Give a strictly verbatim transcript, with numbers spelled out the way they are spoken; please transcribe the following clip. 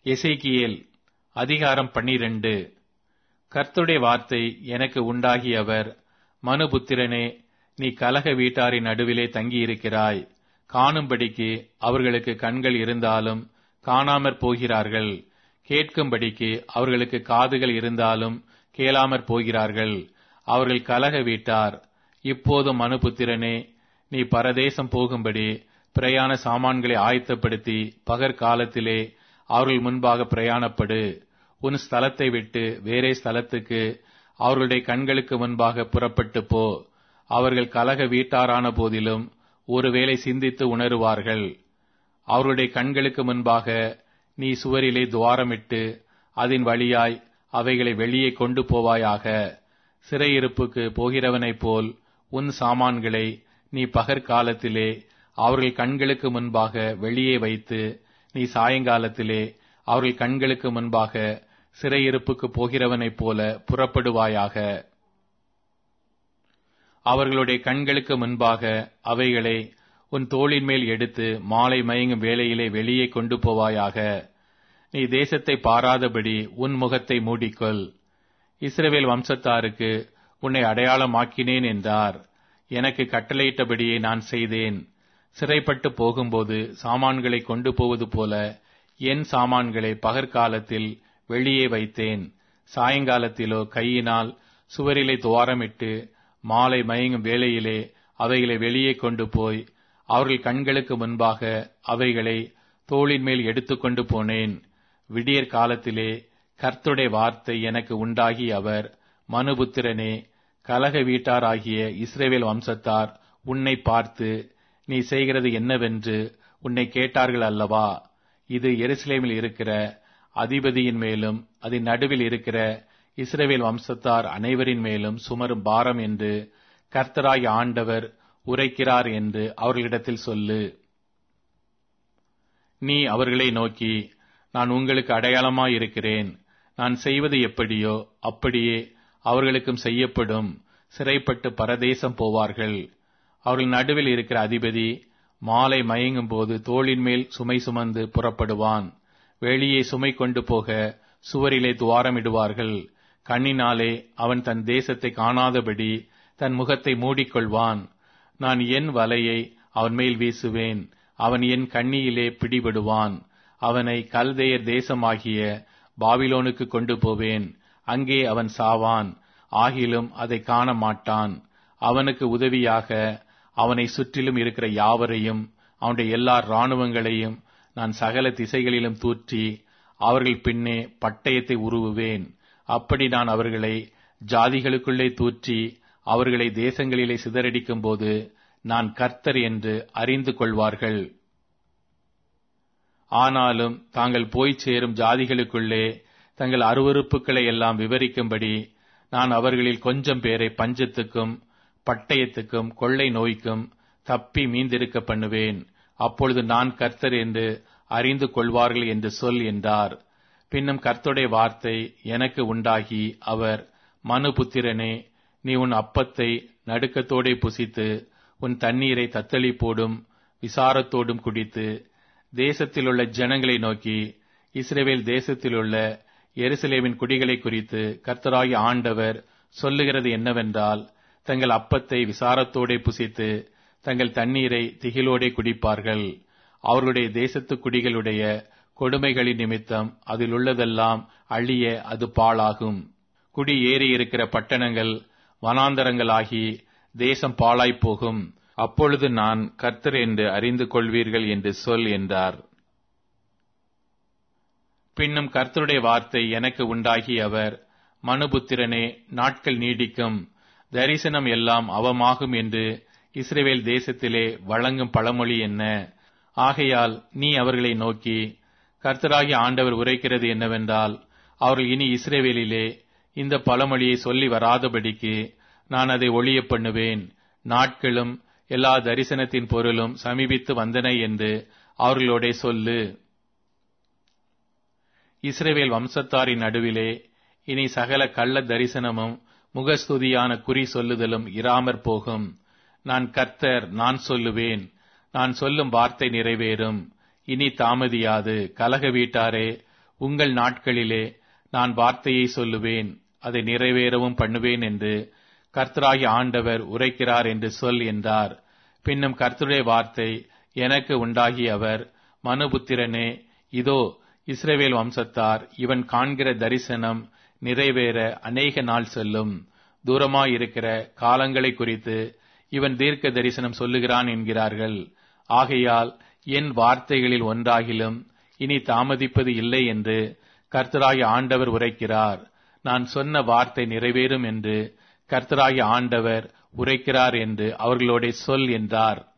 எசேக்கியேல் அதிகாரம் பன்னிரண்டு. கர்த்தருடைய வார்த்தை எனக்கு உண்டாகி அவர், மனுபுத்திரனே, நீ கலக வீட்டாரின் நடுவிலே தங்கியிருக்கிறாய். காணும்படிக்கு அவர்களுக்கு கண்கள் இருந்தாலும் காணாமற் போகிறார்கள், கேட்கும்படிக்கு அவர்களுக்கு காதுகள் இருந்தாலும் கேளாமற் போகிறார்கள். அவர்கள் கலக வீட்டார். இப்போது மனுபுத்திரனே, நீ பரதேசம் போகும்படி பிரயாண சாமான்களை ஆயத்தப்படுத்தி பகற்காலத்திலே அவர்கள் முன்பாக பிரயாணப்படு. உன் ஸ்தலத்தை விட்டு வேறே ஸ்தலத்துக்கு அவர்களுடைய கண்களுக்கு முன்பாக புறப்பட்டு போ. அவர்கள் கலக வீட்டாரான போதிலும் ஒருவேளை சிந்தித்து உணருவார்கள். அவருடைய கண்களுக்கு முன்பாக நீ சுவரிலே துவாரமிட்டு அதன் வழியாய் அவைகளை வெளியே கொண்டு போவாயாக. சிறையிருப்புக்கு போகிறவனைப் போல் உன் சாமான்களை நீ பகற்காலத்திலே அவர்கள் கண்களுக்கு முன்பாக வெளியே வைத்து, நீ சாயங்காலத்திலே அவர்கள் கண்களுக்கு முன்பாக சிறையிருப்புக்கு போகிறவனைப் போல புறப்படுவாயாக. அவர்களுடைய கண்களுக்கு முன்பாக அவைகளை உன் தோளின் மேல் எடுத்து மாலை மயங்கும் வேளையிலே வெளியே கொண்டு போவாயாக. நீ தேசத்தை பாராதபடி உன் முகத்தை மூடிக்கொள். இஸ்ரவேல் வம்சத்தாருக்கு உன்னை அடையாளமாக்கினேன் என்றார். எனக்கு கட்டளையிட்டபடியே நான் செய்தேன். சிறைப்பட்டு போகும்போது சாமான்களை கொண்டு போவது போல என் சாமான்களை பகற்காலத்தில் வெளியே வைத்தேன். சாயங்காலத்திலோ கையினால் சுவரிலே துவாரமிட்டு மாலை மயங்கும் வேளையிலே அவைகளை வெளியே கொண்டு போய் அவர்கள் கண்களுக்கு முன்பாக அவைகளை தோளின் மேல் எடுத்துக்கொண்டு போனேன். விடியற் காலத்திலே கர்த்தருடைய வார்த்தை எனக்கு உண்டாகி அவர், மனுபுத்திரனே, கலக வீட்டாராகிய இஸ்ரவேல் வம்சத்தார் உன்னை பார்த்து, நீ செய்கிறது என்னவென்று உன்னை கேட்டார்கள் அல்லவா? இது எருசலேமில் இருக்கிற அதிபதியின் மேலும் அதன் நடுவில் இருக்கிற இஸ்ரவேல் வம்சத்தார் அனைவரின் மேலும் சுமரும் பாரம் என்று கர்த்தராகிய ஆண்டவர் உரைக்கிறார் என்று அவர்களிடத்தில் சொல்லு. நீ அவர்களை நோக்கி, நான் உங்களுக்கு அடையாளமாயிருக்கிறேன். நான் செய்வது எப்படியோ அப்படியே அவர்களுக்கும் செய்யப்படும். சிறைப்பட்டு பரதேசம் போவார்கள். அவர்கள் நடுவில் இருக்கிற அதிபதி மாலை மயங்கும் போது தோளின் மேல் சுமை சுமந்து புறப்படுவான். வெளியே சுமை கொண்டு போக சுவரிலே துவாரமிடுவார்கள். கண்ணினாலே அவன் தன் தேசத்தை காணாதபடி தன் முகத்தை மூடிக்கொள்வான். நான் என் வலையை அவன் மேல் வீசுவேன். அவன் என் கண்ணியிலே பிடிபடுவான். அவனை கல்தேயர் தேசமாகிய பாபிலோனுக்கு கொண்டு போவேன். அங்கே அவன் சாவான், ஆகிலும் அதை காண மாட்டான். அவனுக்கு உதவியாக அவனை சுற்றிலும் இருக்கிற யாவரையும் அவனுடைய எல்லா இராணுவங்களையும் நான் சகல திசைகளிலும் தூற்றி அவர்கள் பின்னே பட்டயத்தை உருவுவேன். அப்படி நான் அவர்களை ஜாதிகளுக்குள்ளே தூற்றி அவர்களை தேசங்களிலே சிதறடிக்கும் போது நான் கர்த்தர் என்று அறிந்து கொள்வார்கள். ஆனாலும் தாங்கள் போய் சேரும் ஜாதிகளுக்குள்ளே தங்கள் அருவருப்புகளை எல்லாம் விவரிக்கும்படி நான் அவர்களில் கொஞ்சம் பேரை பஞ்சத்துக்கும் பட்டயத்துக்கும் கொள்ளை நோய்க்கும் தப்பி மீந்திருக்க பண்ணுவேன். அப்பொழுது நான் கர்த்தர் என்று அறிந்து கொள்வார்கள் என்று சொல் என்றார். பின்னும் கர்த்தருடைய வார்த்தை எனக்கு உண்டாகி அவர், மனுபுத்திரனே, நீ உன் அப்பத்தை நடுக்கத்தோடே புசித்து உன் தண்ணீரை தத்தளிப்போடும் விசாரத்தோடும் குடித்து தேசத்திலுள்ள ஜனங்களை நோக்கி, இஸ்ரவேல் தேசத்திலுள்ள எருசலேமின் குடிகளை குறித்து கர்த்தராகிய ஆண்டவர் சொல்லுகிறது என்னவென்றால், தங்கள் அப்பத்தை விசாரத்தோடே புசித்து தங்கள் தண்ணீரை திகிலோடே குடிப்பார்கள். அவர்களுடைய தேசத்து குடிகளுடைய கொடுமைகளின் நிமித்தம் அதில் உள்ளதெல்லாம் அழிய அது பாழாகும். குடி ஏறி இருக்கிற பட்டணங்கள் வனாந்தரங்களாகி தேசம் பாழாய்ப்போகும். அப்பொழுது நான் கர்த்தர் என்று அறிந்து கொள்வீர்கள் என்று சொல் என்றார். பின்னும் கர்த்தருடைய வார்த்தை எனக்கு உண்டாகி அவர், மனுபுத்திரனே, நாட்கள் நீடிக்கும், தரிசனம் எல்லாம் அவமாகும் என்று இஸ்ரவேல் தேசத்திலே வழங்கும் பழமொழி என்ன? ஆகையால் நீ அவர்களை நோக்கி, கர்த்தராகிய ஆண்டவர் உரைக்கிறது என்னவென்றால், அவர்கள் இனி இஸ்ரவேலிலே இந்த பழமொழியை சொல்லி வராதபடிக்கு நான் அதை ஒழிய பண்ணுவேன். நாட்களும் எல்லா தரிசனத்தின் பொருளும் சமீபித்து வந்தன என்று அவர்களோடே சொல்லு. இஸ்ரவேல் வம்சத்தாரின் நடுவிலே இனி சகல கள்ள தரிசனமும் முகஸ்துதியான குறி சொல்லுதலும் இராமற் போகும். நான் கர்த்தர், நான் சொல்லுவேன். நான் சொல்லும் வார்த்தை நிறைவேறும். இனி தாமதியாது. கலக வீட்டாரே, உங்கள் நாட்களிலே நான் வார்த்தையை சொல்லுவேன், அதை நிறைவேறவும் பண்ணுவேன் என்று கர்த்தராகிய ஆண்டவர் உரைக்கிறார் என்று சொல் என்றார். பின்னும் கர்த்தருடைய வார்த்தை எனக்கு உண்டாகி அவர், மனுபுத்திரனே, இதோ இஸ்ரவேல் வம்சத்தார் இவன் காண்கிற தரிசனம் நிறைவேற அநேக நாள் செல்லும். தூரமாயிருக்கிற காலங்களை குறித்து இவன் தீர்க்க தரிசனம் சொல்லுகிறான் என்கிறார்கள். ஆகையால் என் வார்த்தைகளில் ஒன்றாகிலும் இனி தாமதிப்பது இல்லை என்று கர்த்தராகிய ஆண்டவர் உரைக்கிறார். நான் சொன்ன வார்த்தை நிறைவேறும் என்று கர்த்தராகிய ஆண்டவர் உரைக்கிறார் என்று அவர்களோட சொல் என்றார்.